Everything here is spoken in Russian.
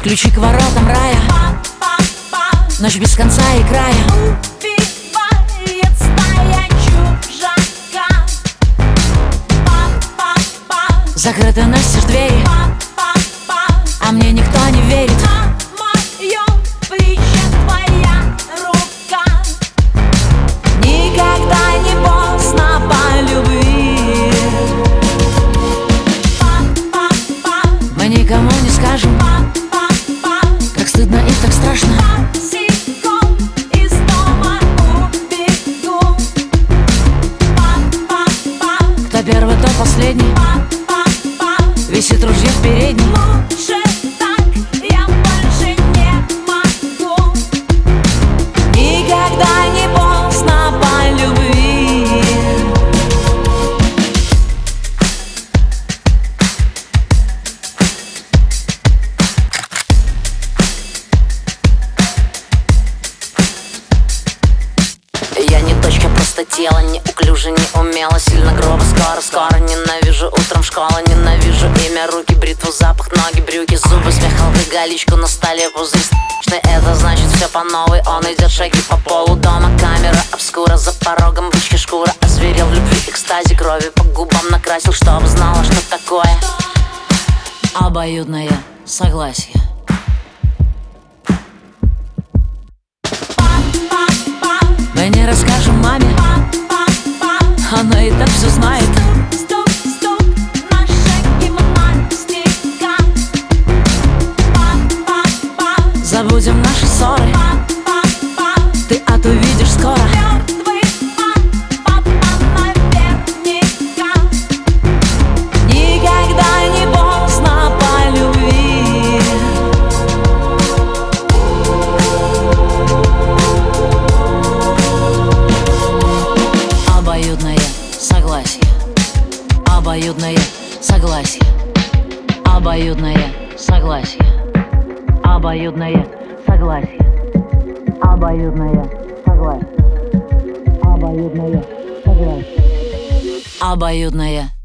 Ключи к воротам рая, ночь без конца и края. Убивает стая чужака. Закрыты настежь двери, а мне никто не верит. На моем плече твоя рука. Никогда не поздно по любви. Мы никому не скажем, как стыдно и так страшно. Босиком из дома убегу. Кто первый, то последний. Висит ружье в передней. Лучше так, я больше не могу. Никогда не поздно по любви. Я не точка, просто тело, неуклюже, неумело, сильно грубо, скоро, ненавижу утром школу, ненавижу имя, руки, бритву, запах, ноги, брюки, зубы, смех, алкоголичку на столе, пузырь. Это значит все по новой, он идет шаги по полу дома, камера обскура, за порогом бычья шкура, озверел в любви, экстазе, крови по губам накрасил, чтобы знала, что такое Обоюдное согласие. Мы не расскажем маме, она и так все знает. Стук, стук, наша гимнастика. Забудем наши ссоры, ты это увидишь скоро. Мертвый папа наверняка. Никогда не поздно по любви. Обоюдное согласие. Обоюдное согласие. Обоюдное согласие. Обоюдное согласие. Обоюдное согласие. Обоюдное согласие. Обоюдное